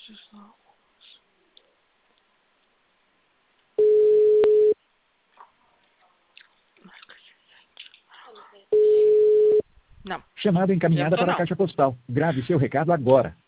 Não. Chamada encaminhada para a caixa postal. Grave seu recado agora.